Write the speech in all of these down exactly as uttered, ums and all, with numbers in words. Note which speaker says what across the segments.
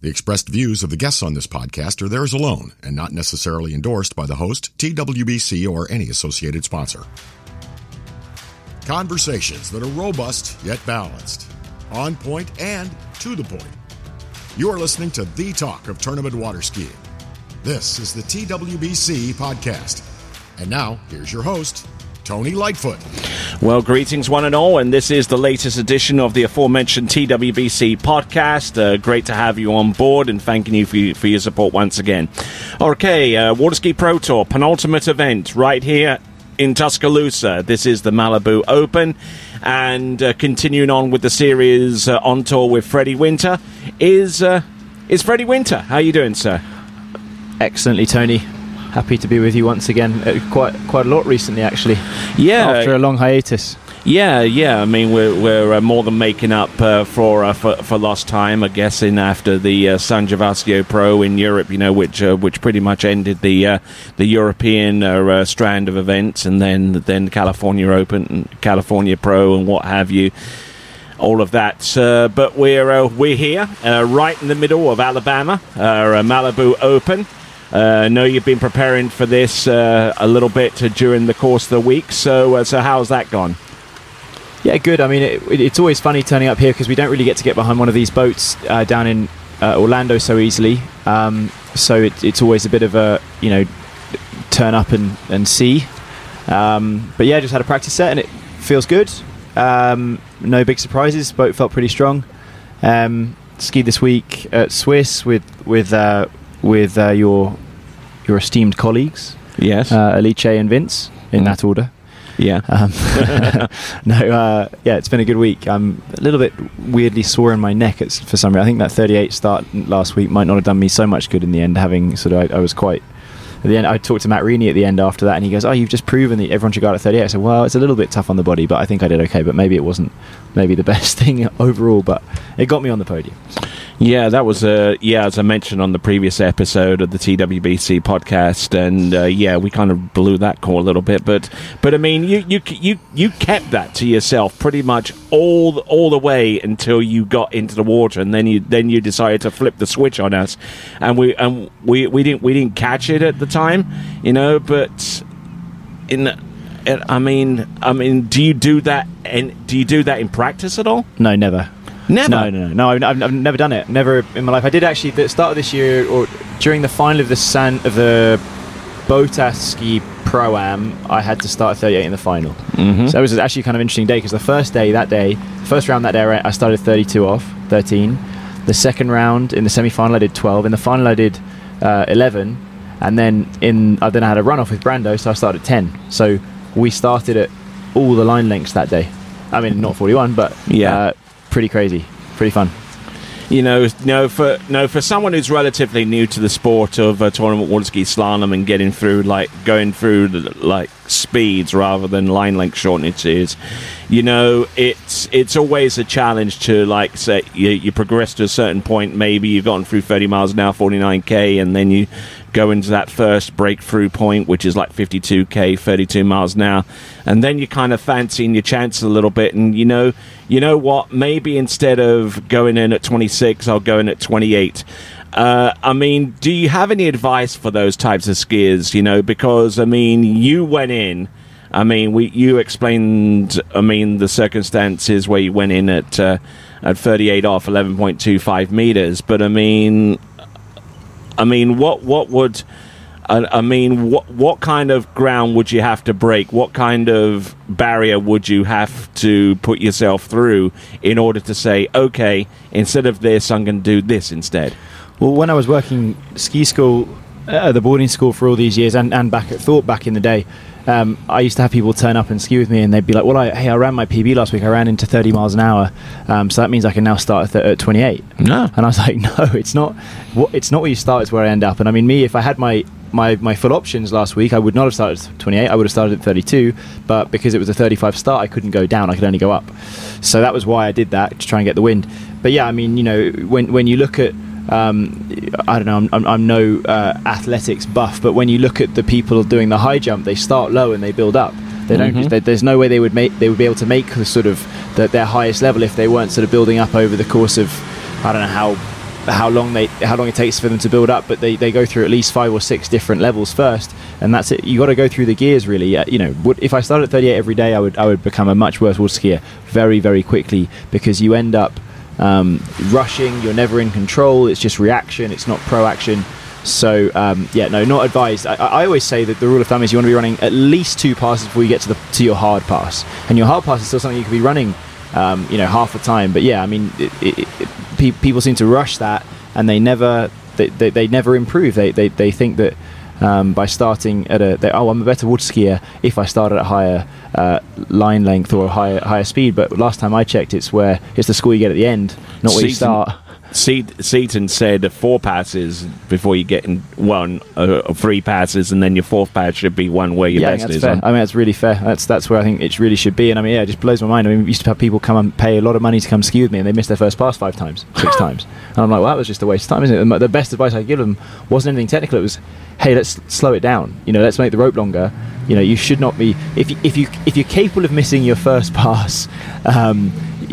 Speaker 1: The expressed views of the guests on this podcast are theirs alone and not necessarily endorsed by the host, T W B C, or any associated sponsor. Conversations that are robust yet balanced, on point and to the point. You are listening to the talk of tournament water skiing. This is the T W B C podcast. And now, here's your host, Tony Lightfoot.
Speaker 2: Well, greetings one and all, and this is the latest edition of the aforementioned T W B C podcast. Uh, great to have you on board and thanking you for, for your support once again. Okay, uh, Water Ski Pro Tour, penultimate event right here in Tuscaloosa. This is the Malibu Open, and uh, continuing on with the series uh, on tour with Freddie Winter is, uh, is Freddie Winter. How you doing, sir?
Speaker 3: Excellently, Tony. Happy to be with you once again. Uh, quite quite a lot recently, actually.
Speaker 2: Yeah.
Speaker 3: After a long hiatus.
Speaker 2: Yeah, yeah. I mean, we're we're uh, more than making up uh, for, uh, for for lost time, I guess. In after the uh, San Gervasio Pro in Europe, you know, which uh, which pretty much ended the uh, the European uh, uh, strand of events, and then then California Open, and California Pro, and what have you. All of that, uh, but we're uh, we're here, uh, right in the middle of Alabama, uh, Malibu Open. I uh, know you've been preparing for this uh, a little bit uh, during the course of the week, so uh, so how's that gone?
Speaker 3: Yeah, good. I mean, it, it's always funny turning up here because we don't really get to get behind one of these boats uh, down in uh, Orlando so easily. Um, so it, it's always a bit of a, you know, turn up and, and see. Um, but yeah, just had a practice set and it feels good. Um, no big surprises. Boat felt pretty strong. Um, skied this week at Swiss with with uh, with uh, your your esteemed colleagues.
Speaker 2: Yes,
Speaker 3: uh, Alice and Vince in mm. that order.
Speaker 2: Yeah.
Speaker 3: Um, no. Uh, yeah, it's been a good week. I'm a little bit weirdly sore in my neck it's, for some reason. I think that thirty-eight start last week might not have done me so much good in the end. Having sort of, I, I was quite. At the end, I talked to Matt Reaney at the end after that, and he goes, "Oh, you've just proven that everyone should go out at thirty-eight." I said, "Well, it's a little bit tough on the body, but I think I did okay. But maybe it wasn't, maybe the best thing overall, but it got me on the podium."
Speaker 2: Yeah, that was uh, yeah, as I mentioned on the previous episode of the T W B C podcast, and uh, yeah, we kind of blew that call a little bit, but but I mean, you you you you kept that to yourself pretty much all the, all the way until you got into the water, and then you then you decided to flip the switch on us, and we and we we didn't we didn't catch it at the time, you know, but in. I mean, I mean, do you do that? And do you do that in practice at all?
Speaker 3: No, never.
Speaker 2: Never.
Speaker 3: No, no, no, no. I've, I've, I've never done it. Never in my life. I did actually at the start of this year, or during the final of the San of the Botas Ski Pro Am, I had to start at thirty-eight in the final. Mm-hmm. So it was actually kind of an interesting day because the first day that day, first round that day, I started thirty-two off, thirteen. The second round in the semi-final, I did twelve. In the final, I did uh, eleven, and then in I then I had a runoff with Brando, so I started at ten. So we started at all the line lengths that day. I mean, not forty-one, but yeah. Uh, pretty crazy, pretty fun.
Speaker 2: You know, no for no for someone who's relatively new to the sport of uh, tournament water ski slalom and getting through like going through the, like speeds rather than line length shortages. You know, it's it's always a challenge to like say you, you progress to a certain point. Maybe you've gotten through thirty miles an hour, forty-nine k, and then you go into that first breakthrough point, which is like fifty-two k, thirty-two miles an hour, and then you're kind of fancying your chances a little bit, and you know, you know what? Maybe instead of going in at twenty-six, I'll go in at twenty-eight. Uh, I mean, do you have any advice for those types of skiers? You know, because I mean, you went in. I mean, we you explained. I mean, the circumstances where you went in at uh, at thirty-eight off, eleven point two five meters. But I mean, I mean, what what would I, I mean, what what kind of ground would you have to break? What kind of barrier would you have to put yourself through in order to say, okay, instead of this, I'm going to do this instead?
Speaker 3: Well, when I was working ski school, uh, the boarding school for all these years, and, and back at Thorpe back in the day, um, I used to have people turn up and ski with me, and they'd be like, well, I, hey, I ran my P B last week. I ran into thirty miles an hour, um, so that means I can now start at, th- at twenty-eight.
Speaker 2: No.
Speaker 3: And I was like, no, it's not. What, it's not where you start, it's where I end up. And I mean, me, if I had my My, my full options last week, I would not have started at twenty-eight. I would have started at thirty-two, but because it was a thirty-five start, I couldn't go down. I could only go up. So that was why I did that, to try and get the wind. But yeah, I mean, you know, when when you look at, um, I don't know, I'm, I'm, I'm no uh, athletics buff, but when you look at the people doing the high jump, they start low and they build up. They don't. Mm-hmm. They, there's no way they would make. They would be able to make the sort of the, their highest level if they weren't sort of building up over the course of, I don't know how how long they how long it takes for them to build up, but they, they go through at least five or six different levels first, and that's it. You got to go through the gears really. Uh, you know, would, if I started at thirty-eight every day, I would I would become a much worse water skier very very quickly, because you end up um, rushing. You're never in control. It's just reaction. It's not proaction. So um, yeah, no, not advised. I, I always say that the rule of thumb is you want to be running at least two passes before you get to the to your hard pass, and your hard pass is still something you could be running, um, you know, half the time. But yeah, I mean, it, it, it, pe- people seem to rush that, and they never they, they, they never improve. They they, they think that um, by starting at a they, oh, I'm a better water skier if I start at a higher uh, line length or a higher higher speed. But last time I checked, it's where it's the score you get at the end, not where you start.
Speaker 2: Seaton said four passes before you get in one, uh, three passes, and then your fourth pass should be one where your
Speaker 3: yeah,
Speaker 2: best
Speaker 3: that's
Speaker 2: is.
Speaker 3: Fair.
Speaker 2: On.
Speaker 3: I mean, that's really fair. That's that's where I think it really should be. And I mean, yeah, it just blows my mind. I mean, we used to have people come and pay a lot of money to come ski with me, and they missed their first pass five times, six times. And I'm like, well, that was just a waste of time, isn't it? The best advice I could give them wasn't anything technical. It was, hey, let's slow it down. You know, let's make the rope longer. You know, you should not be if you, if you if you're capable of missing your first pass. Um,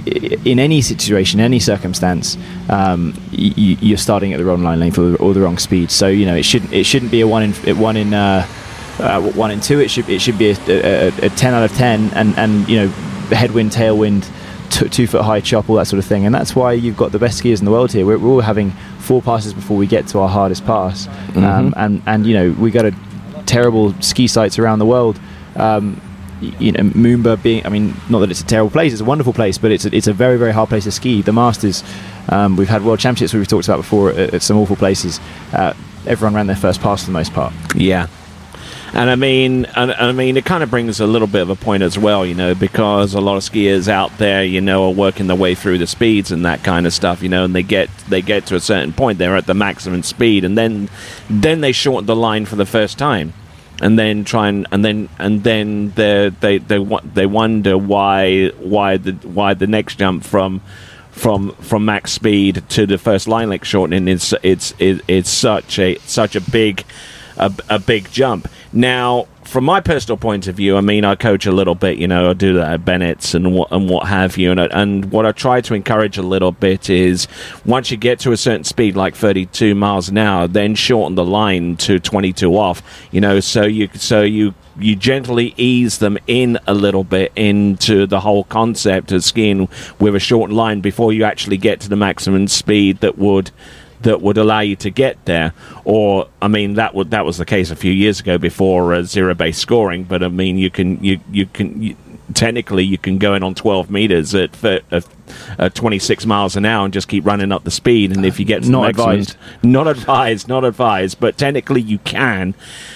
Speaker 3: in any situation, any circumstance, um, you, you're starting at the wrong line length or the, or the wrong speed. So you know it shouldn't it shouldn't be a one in one in uh, uh, one in two. It should it should be a, a, a ten out of ten, and, and you know headwind, tailwind, t- two foot high chop, all that sort of thing. And that's why you've got the best skiers in the world here. We're, we're all having four passes before we get to our hardest pass, mm-hmm. um, and and you know we go to terrible ski sites around the world. Um, You know, Moomba being, I mean, not that it's a terrible place, it's a wonderful place, but it's a, it's a very, very hard place to ski. The Masters, um, we've had World Championships we've talked about before at, at some awful places. Uh, everyone ran their first pass for the most part.
Speaker 2: Yeah. And I mean, and, I mean, it kind of brings a little bit of a point as well, you know, because a lot of skiers out there, you know, are working their way through the speeds and that kind of stuff, you know, and they get they get to a certain point, they're at the maximum speed, and then then they shorten the line for the first time. And then try and and then and then they they they they wonder why why the why the next jump from from from max speed to the first line length shortening is it's it's it's such a such a big a, a big jump. Now, from my personal point of view, I mean, I coach a little bit, you know, I do that at Bennett's and what and what have you, and and what I try to encourage a little bit is once you get to a certain speed, like thirty-two miles an hour, then shorten the line to twenty-two off, you know, so you so you you gently ease them in a little bit into the whole concept of skiing with a shortened line before you actually get to the maximum speed that would. that would allow you to get there. Or I mean that would that was the case a few years ago before uh, zero base scoring, but I mean you can you you can you, technically you can go in on twelve meters at, at, at twenty-six miles an hour and just keep running up the speed, and if you get to
Speaker 3: not
Speaker 2: the maximum,
Speaker 3: advised
Speaker 2: not advised not advised but technically you can.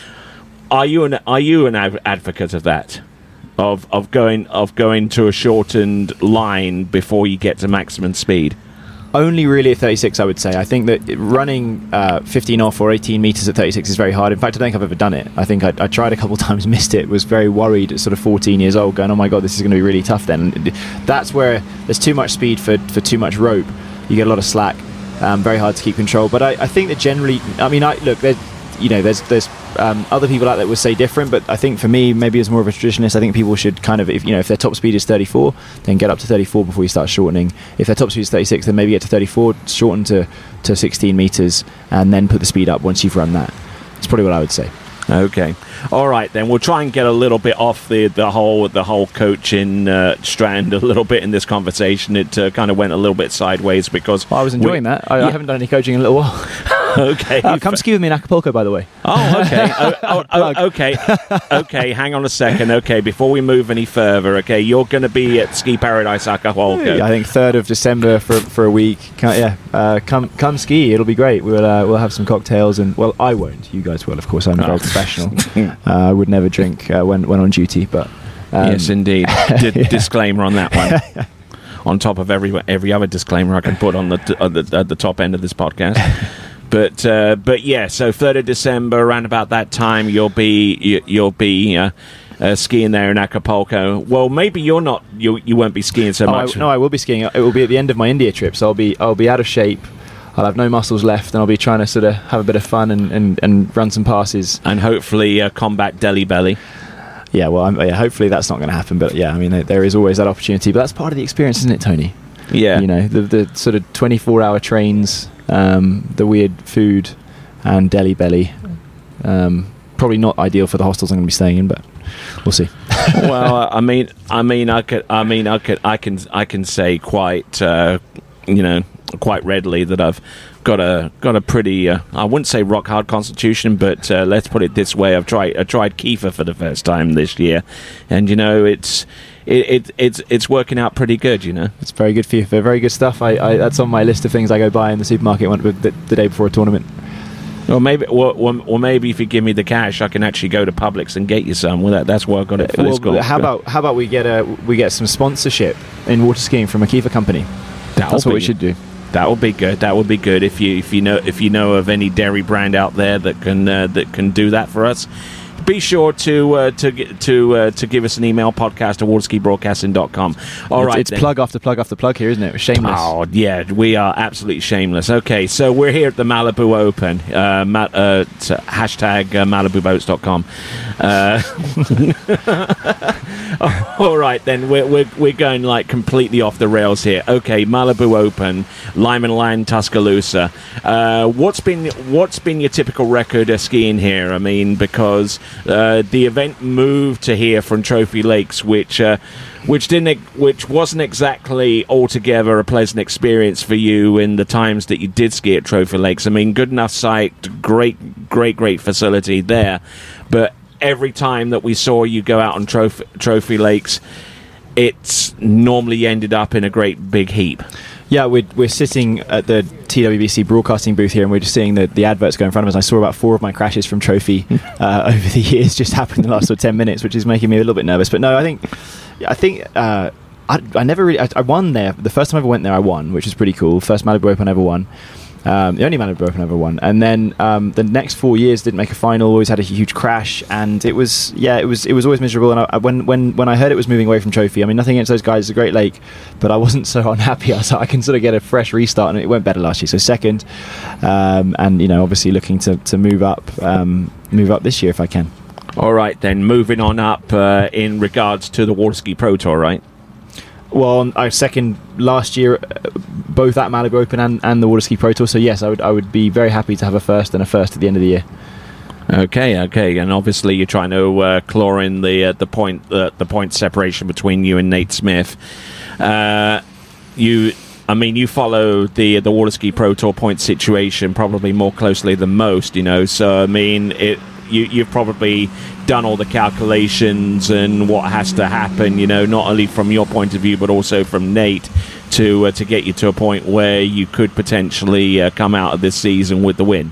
Speaker 2: Are you an are you an ad- advocate of that? Of of going of going to a shortened line before you get to maximum speed?
Speaker 3: Only really at thirty-six, I would say. I think that running uh, fifteen off or eighteen meters at thirty-six is very hard. In fact, I don't think I've ever done it. I think I, I tried a couple of times, missed it, was very worried at sort of fourteen years old, going, oh my God, this is going to be really tough then. That's where there's too much speed for, for too much rope. You get a lot of slack, um, very hard to keep control. But I, I think that generally, I mean, I look, there's, you know, there's there's um, other people out there would say different, but I think for me, maybe as more of a traditionalist, I think people should kind of, if you know, if their top speed is thirty-four, then get up to thirty-four before you start shortening. If their top speed is thirty-six, then maybe get to thirty-four, shorten to, to sixteen meters, and then put the speed up once you've run that. That's probably what I would say.
Speaker 2: Okay, all right then. We'll try and get a little bit off the the whole the whole coaching uh, strand a little bit in this conversation. It uh, kind of went a little bit sideways because
Speaker 3: well, I was enjoying that. I, yeah. I haven't done any coaching in a little while.
Speaker 2: Okay,
Speaker 3: uh, come ski with me in Acapulco, by the way.
Speaker 2: Oh, okay. oh, oh, oh, okay, okay. Hang on a second. Okay, before we move any further, okay, you're going to be at Ski Paradise Acapulco.
Speaker 3: I think third of December for for a week. Can, yeah, uh, come come ski. It'll be great. We'll uh, we'll have some cocktails and well, I won't. You guys will, of course. I'm a very professional. uh, I would never drink uh, when when on duty, but um,
Speaker 2: yes, indeed. D- yeah. Disclaimer on that one. On top of every every other disclaimer I can put on the t- at the, at the top end of this podcast. But uh, but yeah, so third of December, around about that time, you'll be you, you'll be uh, uh, skiing there in Acapulco. Well, maybe you're not. You you won't be skiing so
Speaker 3: oh,
Speaker 2: much.
Speaker 3: I, no, I will be skiing. It will be at the end of my India trip, so I'll be I'll be out of shape. I'll have no muscles left, and I'll be trying to sort of have a bit of fun and, and, and run some passes
Speaker 2: and hopefully uh, combat Delhi belly.
Speaker 3: Yeah, well, I'm, yeah, hopefully that's not going to happen. But yeah, I mean, there, there is always that opportunity. But that's part of the experience, isn't it, Tony?
Speaker 2: Yeah.
Speaker 3: You know, the the sort of twenty-four hour trains um, the weird food, and Delhi Belly. Um, probably not ideal for the hostels I'm going to be staying in, but we'll see.
Speaker 2: Well, I mean, I mean, I could, I mean, I could, I can, I can say quite, uh, you know, quite readily that I've got a got a pretty, uh, I wouldn't say rock hard constitution, but uh, let's put it this way: I've tried, I tried kefir for the first time this year, and you know, it's. It, it it's it's working out pretty good, you know.
Speaker 3: It's very good for you. Very good stuff. I, I that's on my list of things I go buy in the supermarket one, the, the day before a tournament.
Speaker 2: Or maybe, or, or, or maybe if you give me the cash, I can actually go to Publix and get you some. Well, that, that's why I got it for
Speaker 3: well,
Speaker 2: this golf.
Speaker 3: How about how about we get a we get some sponsorship in water skiing from a kefir company?
Speaker 2: That'll
Speaker 3: That's what
Speaker 2: be,
Speaker 3: we should do.
Speaker 2: That would be good. That would be good if you if you know if you know of any dairy brand out there that can uh, that can do that for us. Be sure to uh, to to uh, to give us an email, podcast at waterski broadcasting dot com. All
Speaker 3: it's,
Speaker 2: right,
Speaker 3: it's
Speaker 2: then.
Speaker 3: plug after plug after plug here, isn't it? Shameless.
Speaker 2: Oh yeah, we are absolutely shameless. Okay, so we're here at the Malibu Open. Uh, ma- uh, t- hashtag uh, malibu boats dot com. Uh, all right, then we're, we're we're going like completely off the rails here. Okay, Malibu Open, Lyman Land, Tuscaloosa. Uh, what's been what's been your typical record of skiing here? I mean, because uh, the event moved to here from Trophy Lakes, which uh, which didn't which wasn't exactly altogether a pleasant experience for you in the times that you did ski at Trophy Lakes. I mean, good enough site, great, great, great facility there, but every time that we saw you go out on Trophy, Trophy Lakes, it's normally ended up in a great big heap.
Speaker 3: Yeah, we're, we're sitting at the T W B C broadcasting booth here, and we're just seeing the, the adverts go in front of us. I saw about four of my crashes from Trophy uh, over the years just happened in the last sort of ten minutes, which is making me a little bit nervous. But no, I think I think uh, I, I never really I, I won there. The first time I ever went there, I won, which is pretty cool. First Malibu Open I ever won. Um, the only Malibu Open I ever won. And then um, the next four years didn't make a final. Always had a huge crash, and it was yeah, it was it was always miserable. And I, I, when when when I heard it was moving away from Trophy, I mean, nothing against those guys. It's a great lake, but I wasn't so unhappy. I was like, I can sort of get a fresh restart, and it went better last year. So second, um, and you know, obviously looking to to move up, um, move up this year if I can.
Speaker 2: All right, then moving on up uh, in regards to the Waterski Pro Tour, right?
Speaker 3: Well, I second last year, uh, both at Malibu Open and, and the Waterski Pro Tour. So yes, I would I would be very happy to have a first and a first at the end of the year.
Speaker 2: Okay, okay, and obviously you're trying to uh, claw in the uh, the point uh, the point separation between you and Nate Smith. Uh, you, I mean, you follow the the Waterski Pro Tour point situation probably more closely than most, you know. So I mean, it. You, you've probably done all the calculations and what has to happen, you know, not only from your point of view, but also from Nate to uh, to get you to a point where you could potentially uh, come out of this season with the win.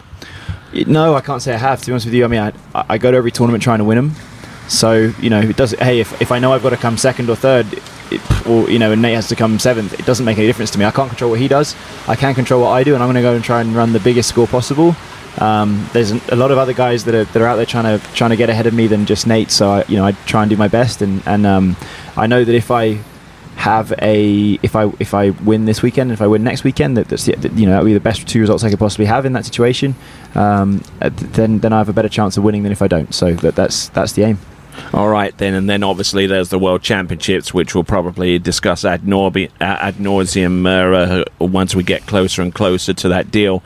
Speaker 3: No, I can't say I have, to be honest with you. I mean, I, I go to every tournament trying to win them. So, you know, it does. Hey, if, if I know I've got to come second or third, it, or, you know, and Nate has to come seventh, it doesn't make any difference to me. I can't control what he does. I can control what I do, and I'm going to go and try and run the biggest score possible. Um, there's a lot of other guys that are that are out there trying to trying to get ahead of me than just Nate. So I, you know, I try and do my best, and and um, I know that if I have a if I if I win this weekend, if I win next weekend, that that's the, that, you know, that'll be the best two results I could possibly have in that situation. Um, then then I have a better chance of winning than if I don't. So that that's that's the aim.
Speaker 2: All right, then, and then obviously there's the World Championships, which we'll probably discuss ad, norbi- ad nauseum uh, uh, once we get closer and closer to that deal.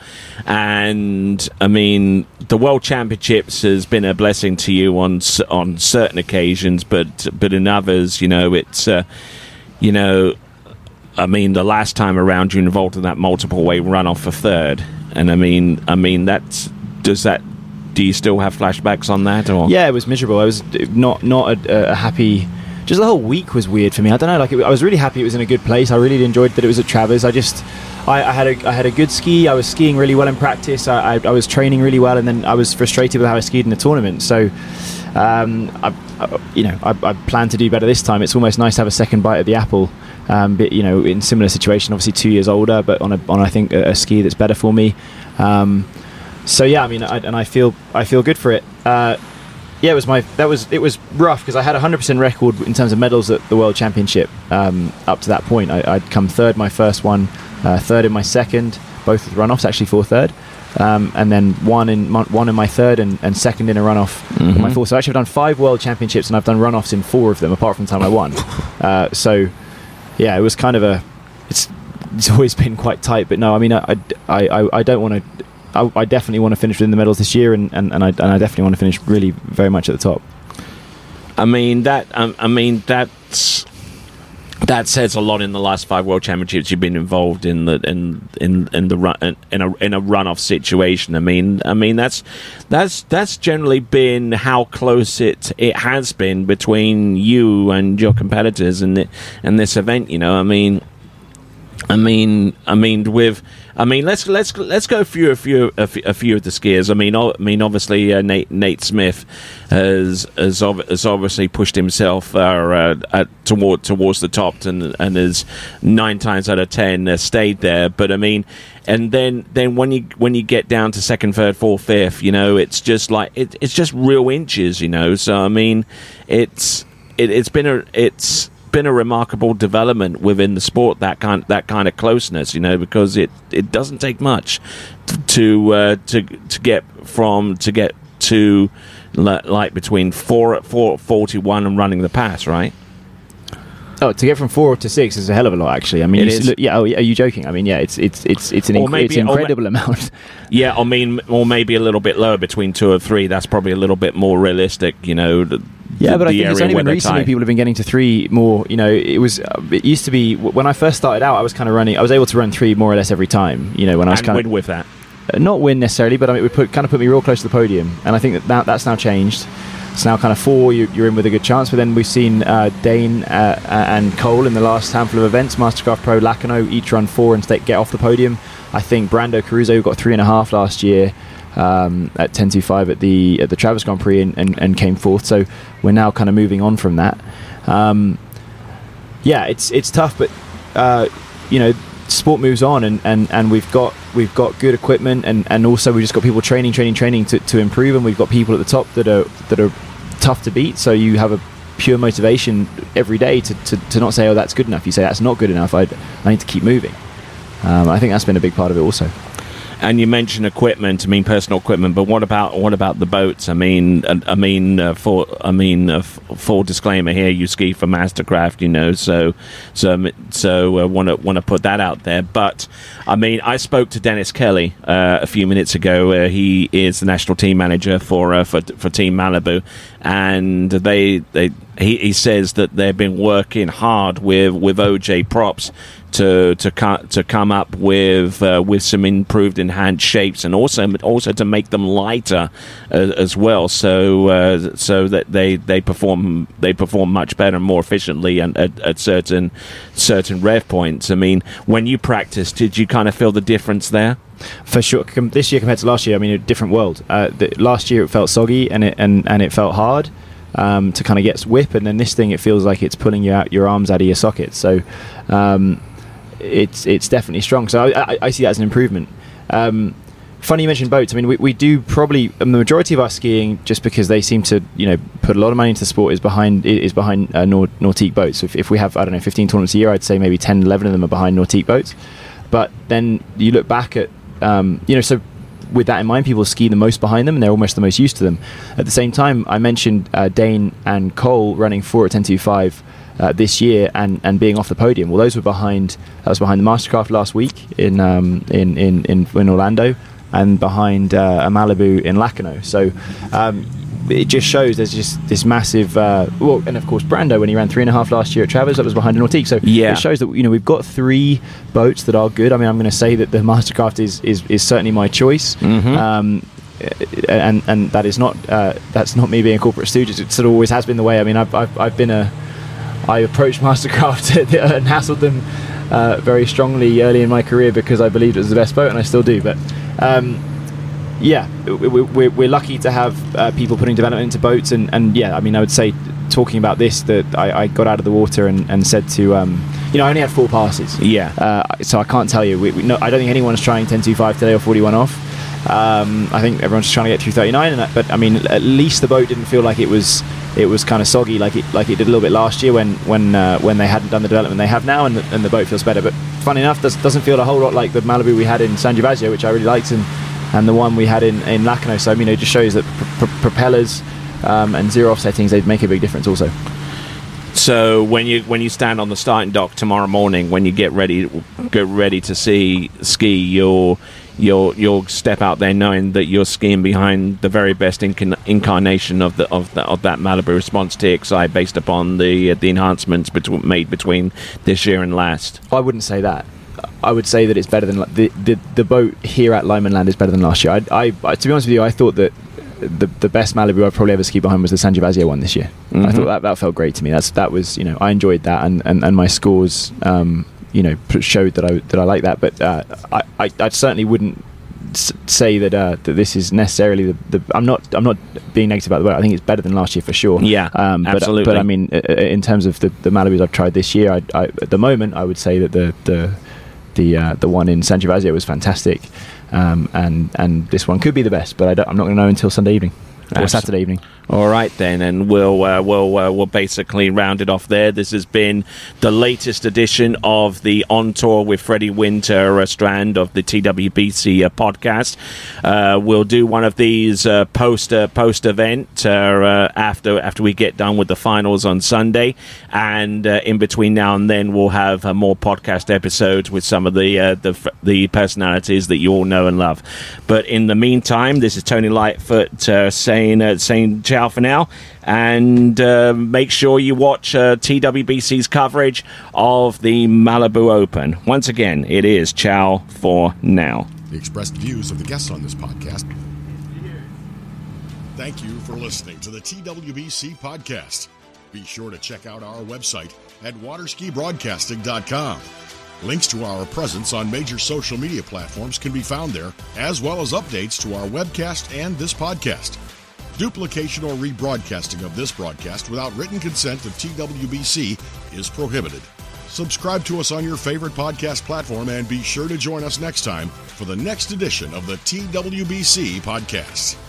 Speaker 2: And, I mean, the World Championships has been a blessing to you on on certain occasions, but but in others, you know, it's, uh, you know, I mean, the last time around you involved in that multiple-way runoff for third. And, I mean, I mean, that's, does that... Do you still have flashbacks on that? Or?
Speaker 3: Yeah, it was miserable. I was not not a, a happy. Just the whole week was weird for me. I don't know. Like it, I was really happy it was in a good place. I really enjoyed that it was at Travers. I just, I, I had a I had a good ski. I was skiing really well in practice. I, I I was training really well, and then I was frustrated with how I skied in the tournament. So, um, I, I you know, I, I plan to do better this time. It's almost nice to have a second bite at the apple. Um, but you know, in similar situation, obviously two years older, but on a on I think a, a ski that's better for me. Um, So yeah, I mean, I, and I feel I feel good for it. Uh, yeah, it was my that was it was rough because I had a hundred percent record in terms of medals at the World Championship um, up to that point. I, I'd come third my first one, uh, third in my second, both with runoffs actually for third, um, and then one in my, one in my third and, and second in a runoff mm-hmm. in my fourth. So actually, I've done five World Championships and I've done runoffs in four of them, apart from the time I won. Uh, so yeah, it was kind of a it's. it's always been quite tight. But no, I mean, I, I, I, I don't want to. I, I definitely want to finish within the medals this year, and, and, and, I, and I definitely want to finish really very much at the top.
Speaker 2: I mean that. Um, I mean that's that says a lot. In the last five World Championships, you've been involved in the in in in the run in a in a runoff situation. I mean, I mean that's that's that's generally been how close it it has been between you and your competitors in the, in this event. You know, I mean. I mean, I mean, with, I mean, let's let's let's go through a few a few, a few of the skiers. I mean, I mean, obviously, uh, Nate Nate Smith has has, ov- has obviously pushed himself uh, uh, at, toward towards the top, and and has nine times out of ten uh, stayed there. But I mean, and then then when you when you get down to second, third, fourth, fifth, you know, it's just like it, it's just real inches, you know. So I mean, it's it, it's been a it's. been a remarkable development within the sport, that kind that kind of closeness, you know, because it, it doesn't take much to uh, to to get from to get to like between four four forty one and running the pass, right?
Speaker 3: Oh, to get from four to six is a hell of a lot, actually. I mean,
Speaker 2: it
Speaker 3: you
Speaker 2: is.
Speaker 3: Look, yeah. Oh, are you joking? I mean, yeah, it's it's it's it's an inc-
Speaker 2: maybe,
Speaker 3: it's incredible ma- amount.
Speaker 2: Yeah, I mean, or maybe a little bit lower between two or three. That's probably a little bit more realistic, you know. The,
Speaker 3: Yeah,
Speaker 2: the,
Speaker 3: but I
Speaker 2: the
Speaker 3: think it's only been recently people have been getting to three more. You know, it was it used to be when I first started out, I was kind of running. I was able to run three more or less every time. You know, when I was
Speaker 2: and
Speaker 3: kind
Speaker 2: win
Speaker 3: of
Speaker 2: with that.
Speaker 3: Uh, not win necessarily, but I mean, it would put, kind of put me real close to the podium. And I think that, that that's now changed. It's now kind of four, you, you're in with a good chance. But then we've seen uh, Dane uh, and Cole in the last handful of events, Mastercraft Pro, Lacano, each run four and stay, get off the podium. I think Brando Caruso got three and a half last year um, at ten two five at the at the Travis Grand Prix and, and, and came fourth. So we're now kind of moving on from that. Um, yeah, it's it's tough, but uh, you know, sport moves on, and, and, and we've got we've got good equipment, and, and also we've just got people training, training, training to, to improve, and we've got people at the top that are that are tough to beat. So you have a pure motivation every day to, to, to not say, oh, that's good enough. You say, that's not good enough. I I need to keep moving. Um, I think that's been a big part of it also.
Speaker 2: And you mentioned equipment. I mean, personal equipment. But what about what about the boats? I mean, I, I mean, uh, for I mean, uh, f- full disclaimer here: you ski for Mastercraft, you know. So, so, so want to want to put that out there. But I mean, I spoke to Dennis Kelly uh, a few minutes ago. Uh, he is the national team manager for uh, for for Team Malibu, and they they he, he says that they've been working hard with with O J Props to to co- to come up with uh, with some improved enhanced shapes, and also also to make them lighter uh, as well, so uh, so that they, they perform they perform much better and more efficiently and at, at certain certain rev points. I mean, when you practiced, did you kind of feel the difference there?
Speaker 3: For sure, Com- this year compared to last year, I mean, a different world. Uh, the, last year it felt soggy and it and, and it felt hard um, to kind of get whip, and then this thing it feels like it's pulling you out your arms out of your sockets. So. Um, It's it's definitely strong, so I, I, I see that as an improvement. Um, funny you mentioned boats. I mean, we, we do probably um, the majority of our skiing, just because they seem to you know put a lot of money into the sport, is behind is behind uh, Nord, Nautique boats. So if, if we have I don't know fifteen tournaments a year, I'd say maybe ten, eleven of them are behind Nautique boats. But then you look back at um, you know so. With that in mind, people ski the most behind them, and they're almost the most used to them. At the same time, I mentioned uh, Dane and Cole running four at ten two five uh, this year and, and being off the podium. Well, those were behind. That was behind the Mastercraft last week in um, in, in, in in Orlando, and behind uh, a Malibu in Lacano. So um, it just shows there's just this massive. Uh, well, and of course Brando, when he ran three and a half last year at Travers, that was behind a Nautique. So
Speaker 2: yeah.
Speaker 3: It shows that you know we've got three boats that are good. I mean, I'm going to say that the Mastercraft is is, is certainly my choice.
Speaker 2: Mm-hmm.
Speaker 3: Um, and and that is not uh, that's not me being a corporate stooge. It sort of always has been the way. I mean, I've I've, I've been a I approached Mastercraft and hassled them uh, very strongly early in my career because I believed it was the best boat, and I still do. But um, yeah, we're, we're lucky to have uh, people putting development into boats, and, and yeah, I mean, I would say talking about this that I, I got out of the water and, and said to um, you know I only had four passes.
Speaker 2: Yeah.
Speaker 3: Uh, so I can't tell you. We, we, no, I don't think anyone's trying ten two five today or forty-one off. Um, I think everyone's just trying to get through thirty-nine, and that, but I mean, at least the boat didn't feel like it was it was kind of soggy like it like it did a little bit last year when when uh, when they hadn't done the development they have now, and the, and the boat feels better. But funny enough, does, doesn't feel a whole lot like the Malibu we had in San Gervasio, which I really liked, and and the one we had in in Lacano. So I mean, it just shows that pr- pr- propellers um, and zero off settings, they make a big difference also.
Speaker 2: So when you when you stand on the starting dock tomorrow morning, when you get ready get ready to see ski, you'll you'll you'll step out there knowing that you're skiing behind the very best inc- incarnation of the of the, of that Malibu Response T X I, based upon the uh, the enhancements between, made between this year and last.
Speaker 3: I wouldn't say that. I would say that it's better than the the, the boat here at Lyman Land is better than last year. I, I, I to be honest with you, I thought that the the best Malibu I've probably ever skied behind was the Sangiovese one this year. Mm-hmm. I thought that that felt great to me. That's that was you know I enjoyed that, and, and, and my scores um, you know showed that I that I like that. But uh, I, I I certainly wouldn't s- say that uh, that this is necessarily the, the I'm not I'm not being negative about the boat. I think it's better than last year for sure.
Speaker 2: Yeah,
Speaker 3: um, but,
Speaker 2: absolutely.
Speaker 3: But I mean, in terms of the, the Malibus I've tried this year, I, I, at the moment I would say that the the the uh, the one in Sangiovese was fantastic. Um, and and this one could be the best, but I don't, I'm not going to know until Sunday evening or
Speaker 2: Absolutely.
Speaker 3: Saturday evening.
Speaker 2: All right then, and we'll uh, we'll uh, we'll basically round it off there. This has been the latest edition of the On Tour with Freddie Winter uh, strand of the T W B C uh, podcast. Uh, we'll do one of these uh, post uh, post event uh, uh, after after we get done with the finals on Sunday, and uh, in between now and then we'll have uh, more podcast episodes with some of the uh, the the personalities that you all know and love. But in the meantime, this is Tony Lightfoot uh, saying uh, saying. Ciao for now, and uh, make sure you watch uh, T W B C's coverage of the Malibu Open. Once again, it is ciao for now.
Speaker 1: The expressed views of the guests on this podcast. Thank you for listening to the T W B C podcast. Be sure to check out our website at waterski broadcasting dot com. Links to our presence on major social media platforms can be found there, as well as updates to our webcast and this podcast. Duplication or rebroadcasting of this broadcast without written consent of T W B C is prohibited. Subscribe to us on your favorite podcast platform and be sure to join us next time for the next edition of the T W B C podcast.